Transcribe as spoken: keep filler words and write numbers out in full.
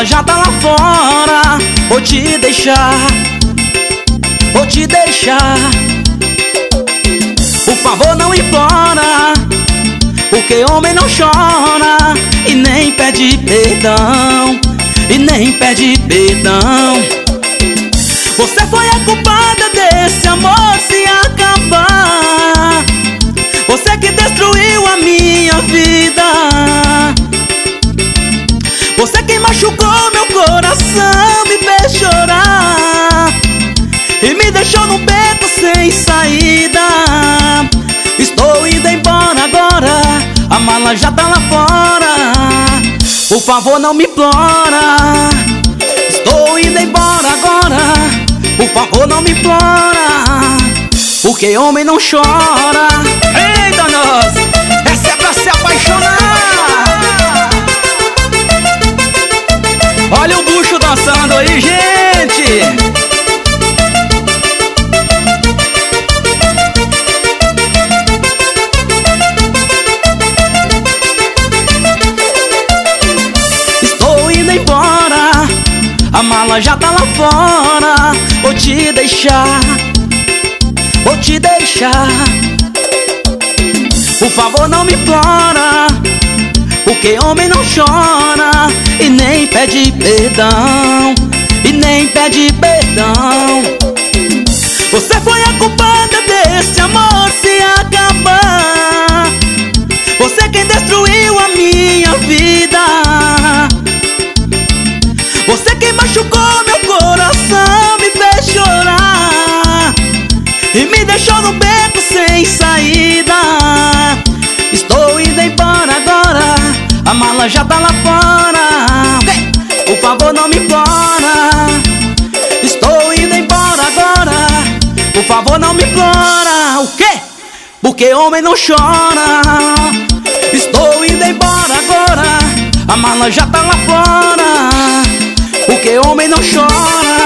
mala já tá lá fora. Vou te deixar, vou te deixar. Por favor não implora, porque homem não chora e nem pede perdão, e nem pede perdão. Você foi a culpada desse amor se acabar. Você que destruiu a minha vida. Você que machucou meu coração, me fez chorar e me deixou num beco sem saída. Estou indo embora agora, a mala já tá lá fora. Por favor não me implora. Estou indo embora agora, por favor não me implora, porque homem não chora. Eita nós, essa é pra se apaixonar. Olha o bucho dançando aí, gente. Estou indo embora, a mala já tá lá fora. Vou te deixar, vou te deixar. Por favor não me implora, porque homem não chora e nem pede perdão, e nem pede perdão. Você foi a culpada desse amor se acabar. Você quem destruiu a minha vida. Você quem machucou meu coração, me fez chorar e me deixou no beco sem saída. Estou indo embora agora, a mala já tá lá fora. Por favor não me implora. Estou indo embora agora, por favor não me implora. O quê? Porque homem não chora. Estou indo embora agora, a mala já tá lá fora, porque homem não chora.